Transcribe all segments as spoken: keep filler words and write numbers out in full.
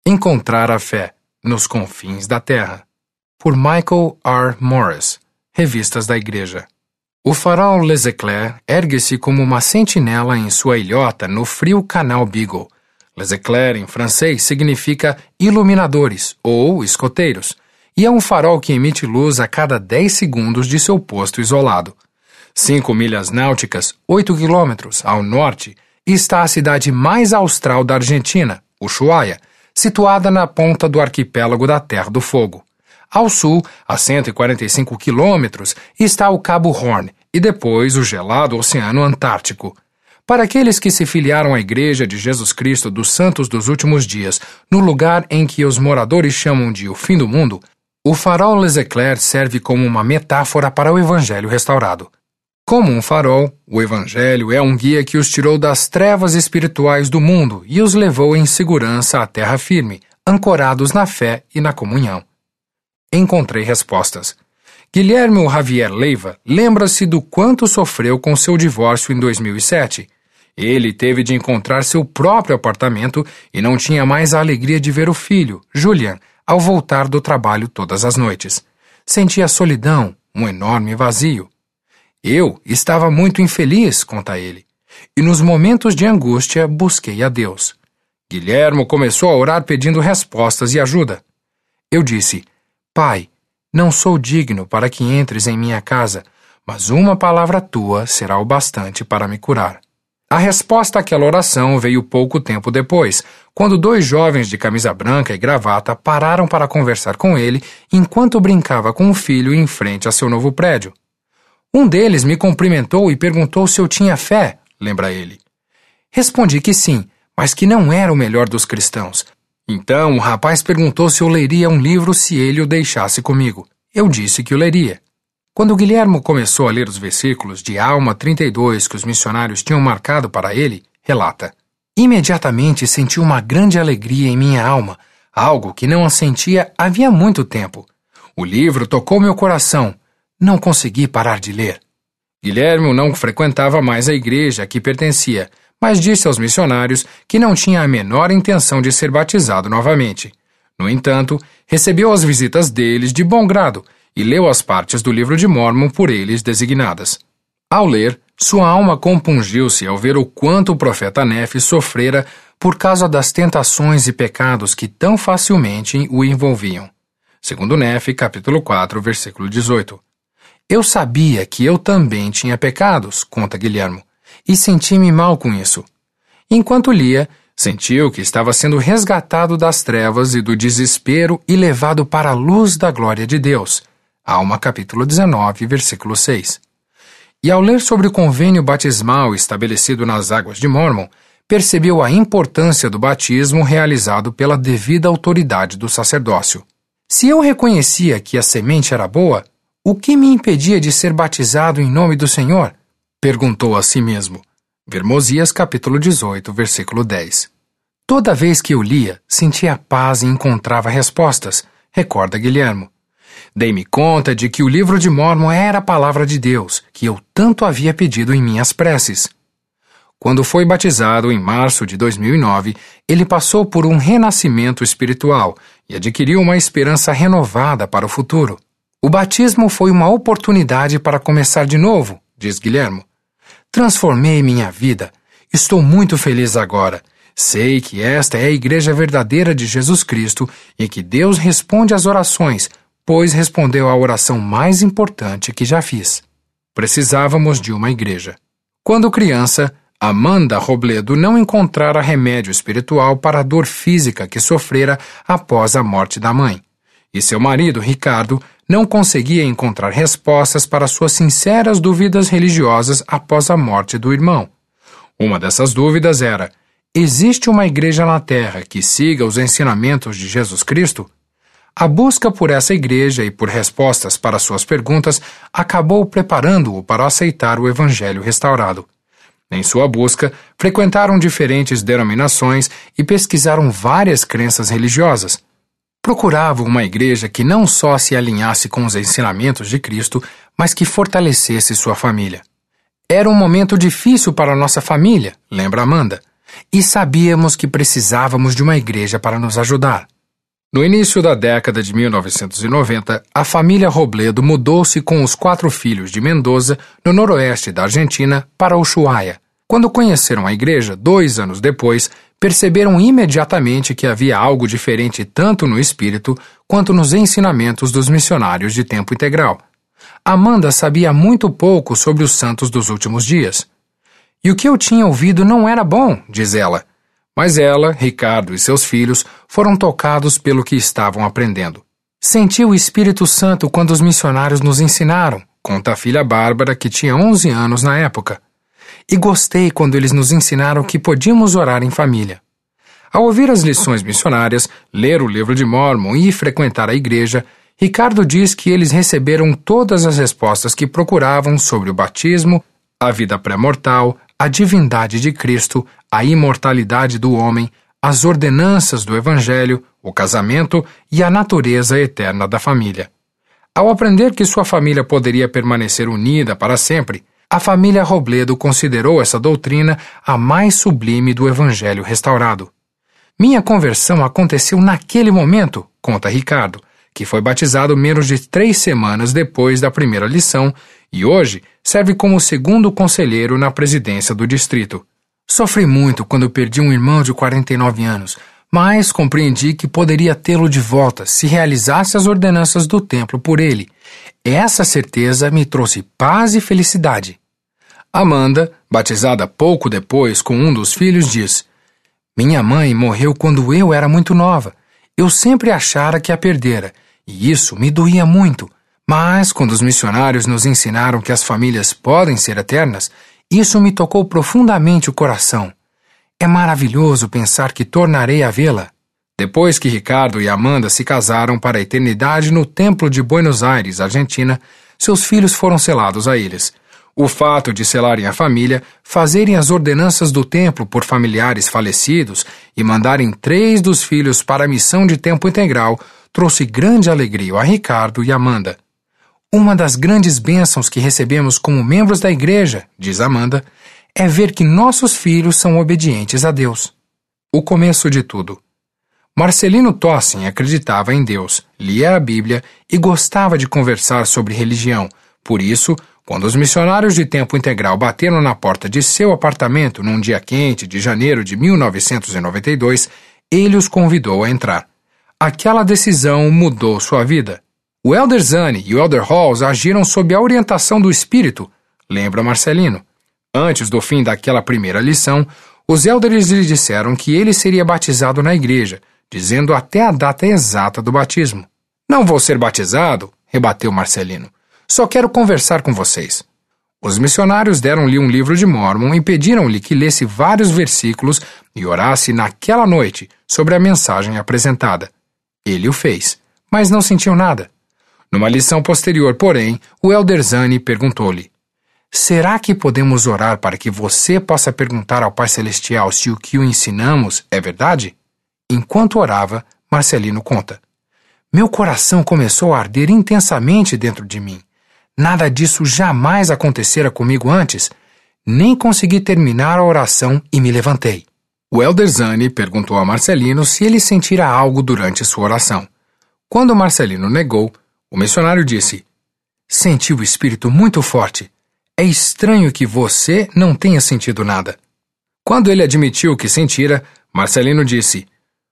Encontrar a fé nos confins da terra. Por Michael R. Morris, Revistas da Igreja. O farol Les Éclairs ergue-se como uma sentinela em sua ilhota no frio canal Beagle. Les Éclairs, em francês, significa iluminadores ou escoteiros, e é um farol que emite luz a cada dez segundos de seu posto isolado. Cinco milhas náuticas, oito quilômetros, ao norte, está a cidade mais austral da Argentina, Ushuaia, situada na ponta do arquipélago da Terra do Fogo. Ao sul, a cento e quarenta e cinco quilômetros, está o Cabo Horn e depois o gelado Oceano Antártico. Para aqueles que se filiaram à Igreja de Jesus Cristo dos Santos dos Últimos Dias, no lugar em que os moradores chamam de o fim do mundo, o farol Les Éclairs serve como uma metáfora para o Evangelho restaurado. Como um farol, o Evangelho é um guia que os tirou das trevas espirituais do mundo e os levou em segurança à terra firme, ancorados na fé e na comunhão. Encontrei respostas. Guilherme Javier Leiva lembra-se do quanto sofreu com seu divórcio em dois mil e sete. Ele teve de encontrar seu próprio apartamento e não tinha mais a alegria de ver o filho, Julian, ao voltar do trabalho todas as noites. Sentia solidão, um enorme vazio. Eu estava muito infeliz, conta ele, e nos momentos de angústia busquei a Deus. Guilherme começou a orar pedindo respostas e ajuda. Eu disse: Pai, não sou digno para que entres em minha casa, mas uma palavra tua será o bastante para me curar. A resposta àquela oração veio pouco tempo depois, quando dois jovens de camisa branca e gravata pararam para conversar com ele enquanto brincava com o filho em frente a seu novo prédio. Um deles me cumprimentou e perguntou se eu tinha fé, lembra ele. Respondi que sim, mas que não era o melhor dos cristãos. Então o rapaz perguntou se eu leria um livro se ele o deixasse comigo. Eu disse que o leria. Quando Guilherme começou a ler os versículos de Alma trinta e dois que os missionários tinham marcado para ele, relata: Imediatamente senti uma grande alegria em minha alma, algo que não a sentia havia muito tempo. O livro tocou meu coração. Não consegui parar de ler. Guilherme não frequentava mais a igreja a que pertencia, mas disse aos missionários que não tinha a menor intenção de ser batizado novamente. No entanto, recebeu as visitas deles de bom grado e leu as partes do livro de Mórmon por eles designadas. Ao ler, sua alma compungiu-se ao ver o quanto o profeta Nefe sofrera por causa das tentações e pecados que tão facilmente o envolviam. Segundo Nefe, capítulo quatro, versículo dezoito. Eu sabia que eu também tinha pecados, conta Guilherme, e senti-me mal com isso. Enquanto lia, sentiu que estava sendo resgatado das trevas e do desespero e levado para a luz da glória de Deus. Alma capítulo dezenove, versículo seis. E ao ler sobre o convênio batismal estabelecido nas águas de Mórmon, percebeu a importância do batismo realizado pela devida autoridade do sacerdócio. Se eu reconhecia que a semente era boa, o que me impedia de ser batizado em nome do Senhor? Perguntou a si mesmo. Ver Mosias capítulo dezoito, versículo dez. Toda vez que eu lia, sentia paz e encontrava respostas, recorda Guilherme. Dei-me conta de que o livro de Mórmon era a palavra de Deus, que eu tanto havia pedido em minhas preces. Quando foi batizado em março de dois mil e nove, ele passou por um renascimento espiritual e adquiriu uma esperança renovada para o futuro. O batismo foi uma oportunidade para começar de novo, diz Guilherme. Transformei minha vida. Estou muito feliz agora. Sei que esta é a igreja verdadeira de Jesus Cristo e que Deus responde às orações, pois respondeu à oração mais importante que já fiz. Precisávamos de uma igreja. Quando criança, Amanda Robledo não encontrara remédio espiritual para a dor física que sofrera após a morte da mãe. E seu marido, Ricardo, não conseguia encontrar respostas para suas sinceras dúvidas religiosas após a morte do irmão. Uma dessas dúvidas era: existe uma igreja na Terra que siga os ensinamentos de Jesus Cristo? A busca por essa igreja e por respostas para suas perguntas acabou preparando-o para aceitar o Evangelho restaurado. Em sua busca, frequentaram diferentes denominações e pesquisaram várias crenças religiosas. Procuravam uma igreja que não só se alinhasse com os ensinamentos de Cristo, mas que fortalecesse sua família. Era um momento difícil para nossa família, lembra Amanda. E sabíamos que precisávamos de uma igreja para nos ajudar. No início da década de mil novecentos e noventa, a família Robledo mudou-se com os quatro filhos de Mendoza, no noroeste da Argentina, para Ushuaia. Quando conheceram a igreja, dois anos depois, perceberam imediatamente que havia algo diferente tanto no espírito quanto nos ensinamentos dos missionários de tempo integral. Amanda sabia muito pouco sobre os santos dos últimos dias. E o que eu tinha ouvido não era bom, diz ela. Mas ela, Ricardo e seus filhos foram tocados pelo que estavam aprendendo. Senti o Espírito Santo quando os missionários nos ensinaram, conta a filha Bárbara, que tinha onze anos na época. E gostei quando eles nos ensinaram que podíamos orar em família. Ao ouvir as lições missionárias, ler o livro de Mórmon e frequentar a igreja, Ricardo diz que eles receberam todas as respostas que procuravam sobre o batismo, a vida pré-mortal, a divindade de Cristo, a imortalidade do homem, as ordenanças do Evangelho, o casamento e a natureza eterna da família. Ao aprender que sua família poderia permanecer unida para sempre, a família Robledo considerou essa doutrina a mais sublime do Evangelho restaurado. Minha conversão aconteceu naquele momento, conta Ricardo, que foi batizado menos de três semanas depois da primeira lição e hoje serve como segundo conselheiro na presidência do distrito. Sofri muito quando perdi um irmão de quarenta e nove anos, mas compreendi que poderia tê-lo de volta se realizasse as ordenanças do templo por ele. Essa certeza me trouxe paz e felicidade. Amanda, batizada pouco depois com um dos filhos, diz: Minha mãe morreu quando eu era muito nova. Eu sempre achara que a perdera, e isso me doía muito. Mas, quando os missionários nos ensinaram que as famílias podem ser eternas, isso me tocou profundamente o coração. É maravilhoso pensar que tornarei a vê-la. Depois que Ricardo e Amanda se casaram para a eternidade no Templo de Buenos Aires, Argentina, seus filhos foram selados a eles. O fato de selarem a família, fazerem as ordenanças do templo por familiares falecidos e mandarem três dos filhos para a missão de tempo integral trouxe grande alegria a Ricardo e Amanda. Uma das grandes bênçãos que recebemos como membros da igreja, diz Amanda, é ver que nossos filhos são obedientes a Deus. O começo de tudo. Marcelino Tossin acreditava em Deus, lia a Bíblia e gostava de conversar sobre religião. Por isso, quando os missionários de tempo integral bateram na porta de seu apartamento num dia quente de janeiro de mil novecentos e noventa e dois, ele os convidou a entrar. Aquela decisão mudou sua vida. O Elder Zane e o Elder Halls agiram sob a orientação do Espírito, lembra Marcelino. Antes do fim daquela primeira lição, os elders lhe disseram que ele seria batizado na igreja, dizendo até a data exata do batismo. Não vou ser batizado, rebateu Marcelino. Só quero conversar com vocês. Os missionários deram-lhe um livro de Mórmon e pediram-lhe que lesse vários versículos e orasse naquela noite sobre a mensagem apresentada. Ele o fez, mas não sentiu nada. Numa lição posterior, porém, o Elder Zane perguntou-lhe: será que podemos orar para que você possa perguntar ao Pai Celestial se o que o ensinamos é verdade? Enquanto orava, Marcelino conta: meu coração começou a arder intensamente dentro de mim. Nada disso jamais acontecera comigo antes. Nem consegui terminar a oração e me levantei. O Elder Zane perguntou a Marcelino se ele sentira algo durante sua oração. Quando Marcelino negou, o missionário disse: senti o espírito muito forte. É estranho que você não tenha sentido nada. Quando ele admitiu que sentira, Marcelino disse: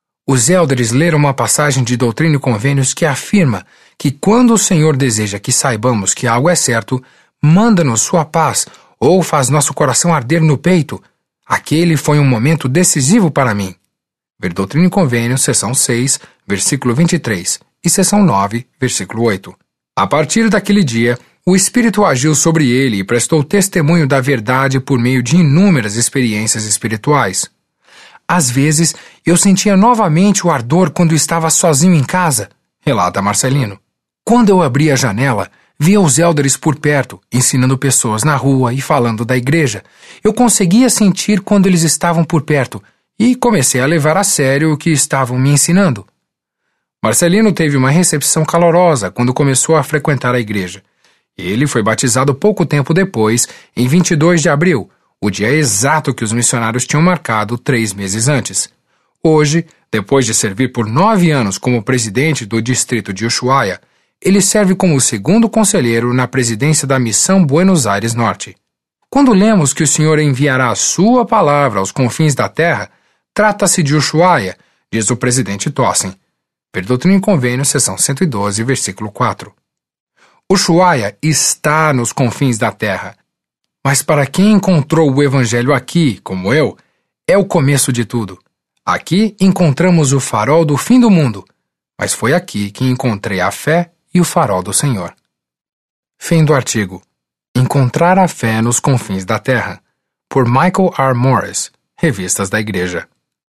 os elders leram uma passagem de Doutrina e Convênios que afirma que quando o Senhor deseja que saibamos que algo é certo, manda-nos sua paz ou faz nosso coração arder no peito. Aquele foi um momento decisivo para mim. Ver Doutrina e Convênios, seção seis, versículo vinte e três, e seção nove, versículo oito. A partir daquele dia, o Espírito agiu sobre ele e prestou testemunho da verdade por meio de inúmeras experiências espirituais. Às vezes, eu sentia novamente o ardor quando estava sozinho em casa, relata Marcelino. Quando eu abria a janela, via os elders por perto, ensinando pessoas na rua e falando da igreja. Eu conseguia sentir quando eles estavam por perto e comecei a levar a sério o que estavam me ensinando. Marcelino teve uma recepção calorosa quando começou a frequentar a igreja. Ele foi batizado pouco tempo depois, em vinte e dois de abril, o dia exato que os missionários tinham marcado três meses antes. Hoje, depois de servir por nove anos como presidente do distrito de Ushuaia, ele serve como segundo conselheiro na presidência da Missão Buenos Aires Norte. Quando lemos que o Senhor enviará a sua palavra aos confins da terra, trata-se de Ushuaia, diz o presidente Tossen. Doutrina e Convênio, seção cento e doze, versículo quatro. Ushuaia está nos confins da terra, mas para quem encontrou o Evangelho aqui, como eu, é o começo de tudo. Aqui encontramos o farol do fim do mundo, mas foi aqui que encontrei a fé e o farol do Senhor. Fim do artigo. Encontrar a fé nos confins da terra, por Michael R. Morris, Revistas da Igreja.